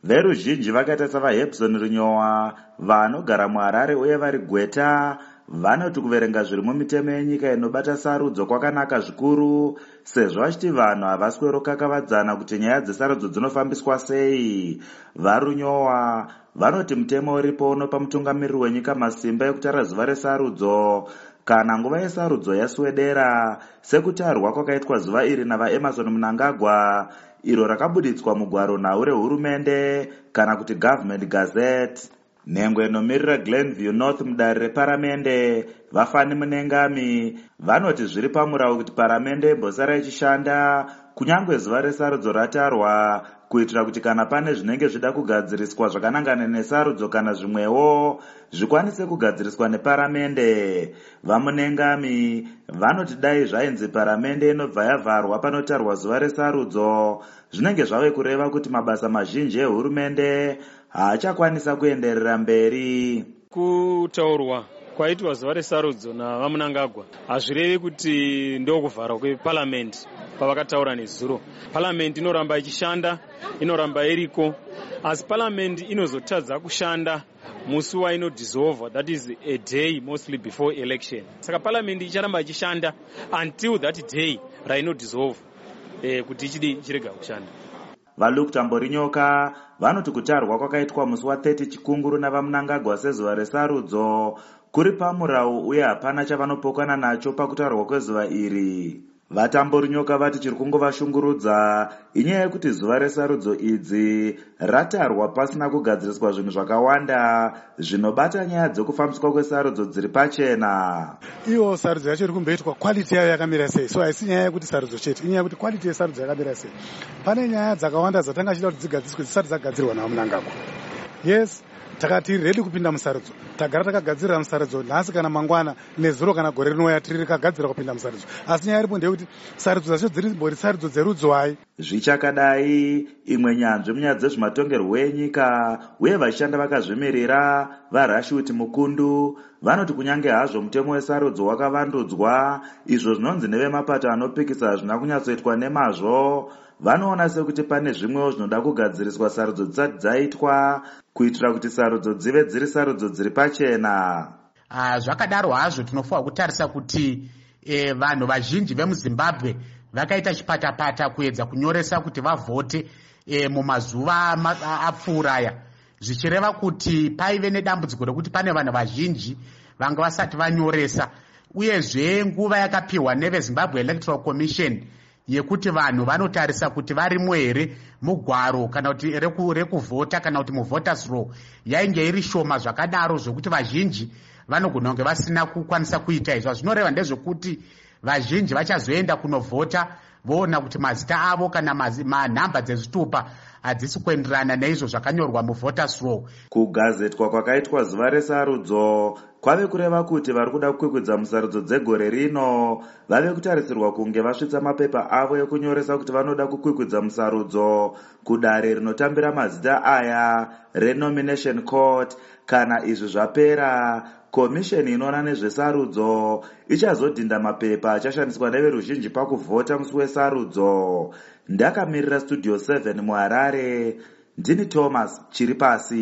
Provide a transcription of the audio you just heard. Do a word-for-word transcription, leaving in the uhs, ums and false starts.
Veruzhinji vakaita savaHebson Runyowa vanogara muHarare uye vari Gweta vanoti kuverenga zviri mumitemo yenyika inobata sarudzo kwakanaka zvikuru, sezvo vachiti vanhu havaswero kakavadzana kuti nyaya dzesarudzo dzinofambiswa sei. VaRunyowa vanoti mutemo uripo unopa mutungamiriri wenyika masimba ekutara zuva resarudzo kana nguva yesarudzo yaswedera, sekutarwa kwakaitwa zuva iri navaEmmerson Mnangagwa, iro rakabuditswa mugwaro nhau rehurumende kana kuti Government Gazette. Nhengwe inomirira Glenview North mudare reparamende, Vafani Munengami, vanoti zviri pamurau kuti paramende imbosara ichishanda kunyange zuva resarudzo ratarwa, kuitira kuti kana pane zvinenge zvida kugadziriswa zvakanangana nesarudzo kana zvimwewo zvikwanise kugadziriswa neparamende. VaMunengami vanoti dai zvainzi paramende inobva yavharwa panotarwa zuva resarudzo, zvinenge zvave kureva kuti mabasa mazhinji ehurumende haachakwanisa kuenderera mberi. Kutaurwa kwaitwa zuva resarudzo navaMunangagwa hazvirevi kuti ndokuvharwa kweparamendi pavakataura nezuro. Paramendi inoramba ichishanda, inoramba iriko, asi paramendi inozotadza kushanda musi wainodissolve, that is a day mostly before election. Saka paramendi icharamba ichishanda until that day rainodissolve eh, kuti ichidi ichirega kushanda. VaLuke Tamborinyoka vanoti kutarwa kwakaitwa musi wa-thirty Chikunguru navaMunangagwa sezuva resarudzo kuri pamurau uye hapana chavanopokana nacho pakutarwa kwezuva iri. VaTamborinyoka vati chiri kungovashungurudza inyaya yekuti zuva resarudzo idzi ratarwa pasina kugadziriswa zvinhu zvakawanda zvinobata nyaya dzekufambiswa kwesarudzo dziri pachena. Iyo sarudzo yacho iri kumboitwa quality yayo yakamira sei, so haisi nyaya yekuti sarudzo chete, inyaya yekuti quality yesarudzo yakamira sei. Pane nyaya dzakawanda dzatanga chida kuti dzigadziriswe dzisati dzagadzirwa navaMunangagwa. Yes, takati ready kupinda musarudzo, tagara takagadzirira musarudzo nhasi kana mangwana nezuro kana gore rinouya tiri rekagadzira kupinda musarudzo, asi nyaya iripo ndeyekuti sarudzo dzacho dzirimbori sarudzo dzerudzo hai. Zvichakadai, imwe nyanzvi munyaya dzezvematongerwo enyika uye vachishanda vakazvimirira vaRashid Mukundu vanoti kunyange hazvo mutemo wesarudzo wakavandudzwa, izvo zvinonzi nevemapato anopikisa hazvina kunyatsoitwa nemazvo, vanoona sekuti pane zvimwewo zvinoda kugadziriswa sarudzo dzisati dzaitwa kuitira kuti sarudzo dzive dziri sarudzo dziri pachena. Uh, zvakadaro hazvo tinofanira kutarisa kuti eh, vanhu vazhinji vemuZimbabwe vakaita chipatapata kuedza kunyoresa kuti vavhote eh, mumazuva apfuuraya, zvichireva kuti paive nedambudziko rekuti pane vanhu vazhinji vanga vasati vanyoresa, uyezve nguva yakapiwa neveZimbabwe Electoral Commission yekuti vanhu vanotarisa kuti varimo here mugwaro kana kuti rekuvhota kana kuti muvoters roll yainge iri shoma zvakadaro zvokuti vazhinji vanogona kunge vasina kukwanisa kuita izvo. Zvinoreva ndezvekuti vazhinji vachazoenda kunovhota voona kuti mazita avo kana manhamba dzezvitupa hadzisi kuenderana neizvo zvakanyorwa muvoters roll. Kugazetwa kwakaitwa zuva resarudzo kwave kureva kuti vari kuda kukwikwidza musarudzo dzegore rino vave kutarisirwa kunge vasvitsa mapepa avo ekunyoresa kuti vanoda kukwikwidza musarudzo kudare rinotambira mazita aya renomination court. Kana izvi zvapera, komisheni inoona nezvesarudzo ichazodhinda mapepa achashandiswa neveruzhinji pakuvhota musi wesarudzo. Ndakamirira Studio seven muHarare, ndini Thomas Chiripasi.